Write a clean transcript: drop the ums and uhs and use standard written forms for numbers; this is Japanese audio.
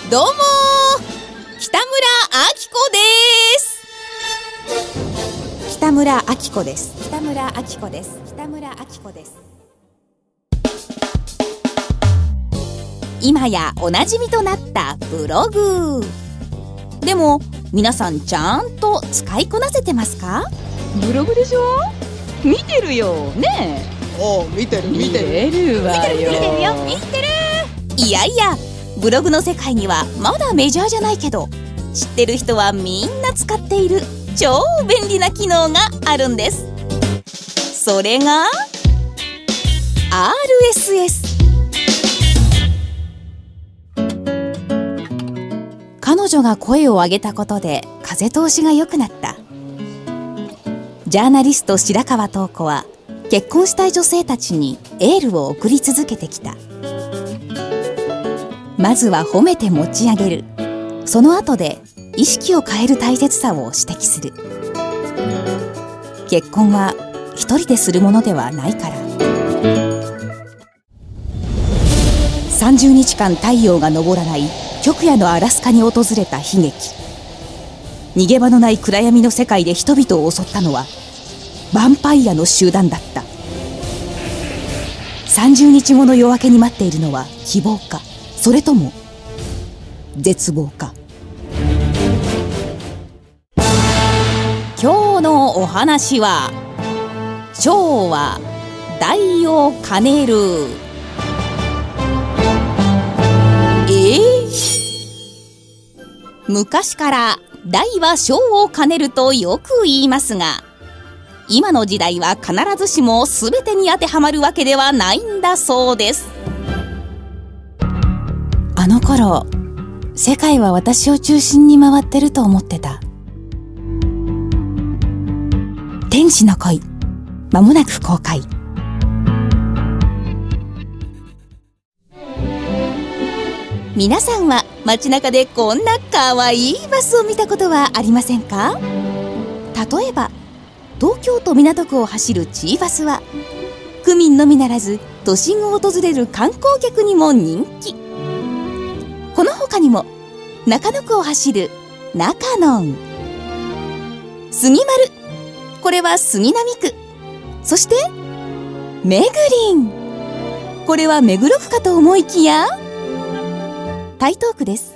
どうも北村あきこです。 北村あきこです。北村あきこです。北村あきこです。 今やおなじみとなったブログ。でも皆さんちゃんと使いこなせてますか？ ブログでしょ？見てるよねえ。 おう、見てるわよ。 見てる。いやいや、ブログの世界にはまだメジャーじゃないけど、知ってる人はみんな使っている超便利な機能があるんです。それが RSS。 彼女が声を上げたことで風通しが良くなった。ジャーナリスト白川桃子は結婚したい女性たちにエールを送り続けてきた。まずは褒めて持ち上げる。その後で意識を変える大切さを指摘する。結婚は一人でするものではないから。30日間太陽が昇らない極夜のアラスカに訪れた悲劇。逃げ場のない暗闇の世界で人々を襲ったのはヴァンパイアの集団だった。30日後の夜明けに待っているのは希望か、それとも絶望か。今日のお話は昭和大を兼ねる。昔から大は小を兼ねるとよく言いますが、今の時代は必ずしも全てに当てはまるわけではないんだそうです。あの頃、世界は私を中心に回ってると思ってた。天使の恋、まもなく公開。皆さんは街中でこんなかわいいバスを見たことはありませんか？例えば東京都港区を走るチーバスは区民のみならず都心を訪れる観光客にも人気。この他にも中野区を走る中のん、杉丸、これは杉並区。そしてめぐりん、これは目黒区かと思いきや台東区です。